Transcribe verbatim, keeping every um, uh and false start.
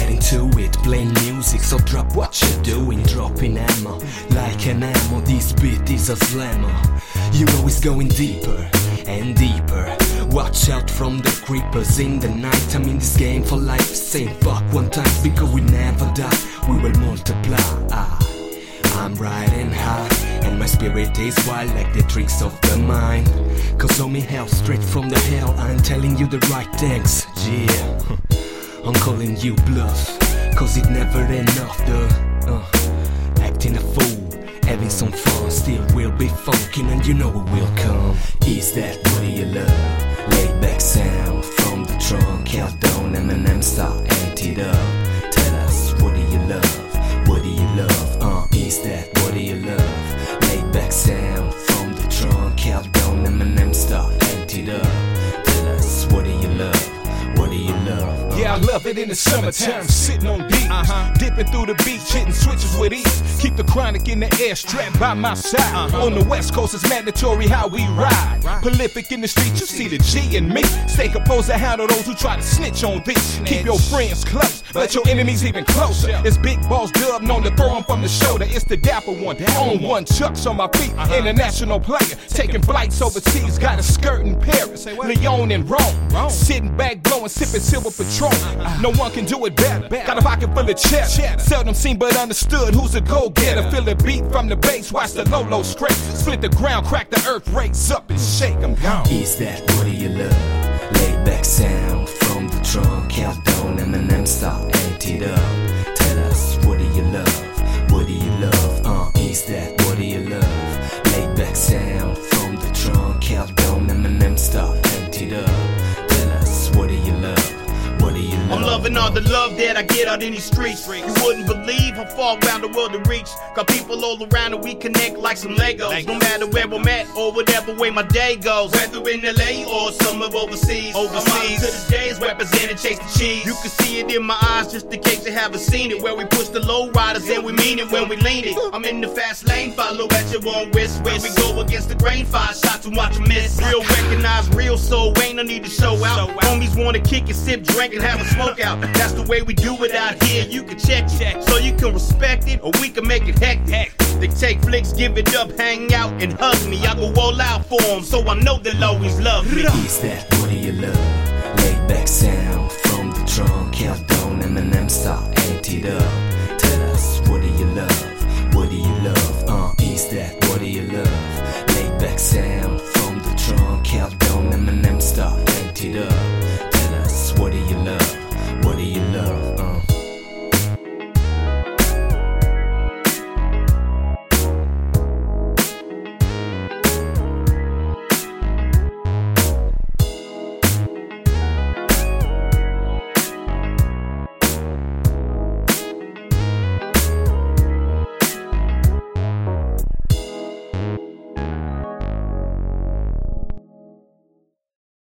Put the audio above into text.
get into it, playing music, so drop what you're doing, dropping ammo, like an ammo, this beat is a slammer. You know it's going deeper and deeper. Watch out from the creepers in the night. I'm in this game for life, saying fuck one time, because we never die, we will multiply. ah, I'm riding high, and my spirit is wild like the tricks of the mind. Cause on me hell, straight from the hell, I'm telling you the right things, yeah. I'm calling you bluff, cause it never enough, the uh, acting a fool, having some fun, still will be funkin', and you know it will come. Is that what do you love? Laid back sound from the trunk, countdown, Eminem style, emptied up. Tell us, what do you love? What do you love? Uh, is that what do you love? Laid back sound from the trunk, countdown, Eminem style, emptied up. Tell us, what do you love? What do you love? Uh, yeah, I love it in the summertime, sitting on beach, uh-huh. dipping through the beach, hitting switches with ease. Keep the chronic in the air, strapped by my side. Uh-huh. On the west coast, it's mandatory how we ride. Right. Prolific in the streets, you see the G in me. Stay composed to handle those who try to snitch on beats. Keep your friends close, but your enemies even closer. It's Big Boss Dub, known to throw 'em from the shoulder. It's the dapper one, on one, chucks on my feet. Uh-huh. International player, taking flights overseas. Got a skirt in Paris, Lyon and Rome. Rome. Sitting back, blowing, sipping silver Patron. Uh-huh. No one can do it better. Got a pocket full of cheddar. Seldom seen but understood. Who's a go-getter? Feel the beat from the bass. Watch the low-low scrape. Split the ground, crack the earth, raise up and shake. I'm gone. Is that what do you love? Laid back sound from the trunk, countdown, Eminem style, emptied up. Tell us, what do you love? What do you love? Uh, is that what do you love? Laid back sound from the trunk, countdown, Eminem style, emptied up. Tell us, what do you love? What do you love? I'm loving all the love that I get out in these streets. You wouldn't believe how far around the world to reach. Got people all around and we connect like some Legos. No matter where I'm at or whatever way my day goes. Whether in L A or somewhere overseas. Overseas to the days representing Chase the Cheese. You can see it in my eyes just in case you haven't seen it. Where we push the low riders and we mean it when we lean it. I'm in the fast lane, follow at your own risk. Where we go against the grain, five shots and watch them miss. Real recognize real, so ain't no need to show out. Homies wanna kick and sip, drink and have a smoke out. That's the way we do it out here. You can check it, so you can respect it, or we can make it hectic. They take flicks, give it up, hang out and hug me. I go all out for them, so I know they'll always love me. Is that what do you love? Laid back sound from the trunk, countdown, Eminem style, emptied up.